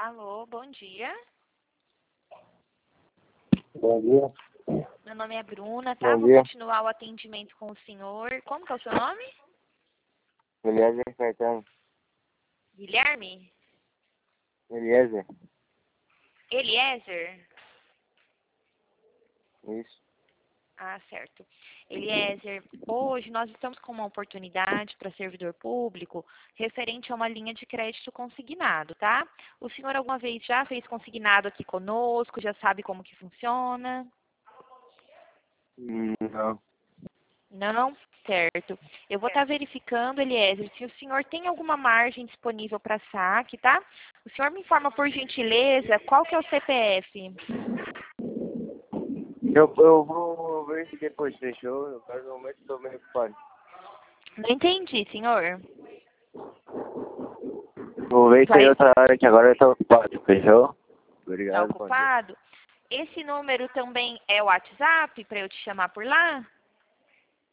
Alô, bom dia. Bom dia. Meu nome é Bruna, tá? Bom Vou dia. continuar o atendimento com o senhor. Como que é o seu nome? Eliezer Caetano. Guilherme? Eliezer. Eliezer? Isso. Ah, certo. Eliezer, hoje nós estamos com uma oportunidade para servidor público referente a uma linha de crédito consignado, tá? O senhor alguma vez já fez consignado aqui conosco? Já sabe como que funciona? Não. Não? Certo. Eu vou estar verificando, Eliezer, se o senhor tem alguma margem disponível para saque, tá? O senhor me informa, por gentileza, qual que é o CPF? Eu vou ver se depois fechou. Eu quero no momento estou meio ocupado. Não entendi, senhor. Vou ver se Vai tem outra hora que agora eu estou ocupado. Fechou? estar Obrigado, bom dia. ocupado? Esse número também é o WhatsApp para eu te chamar por lá?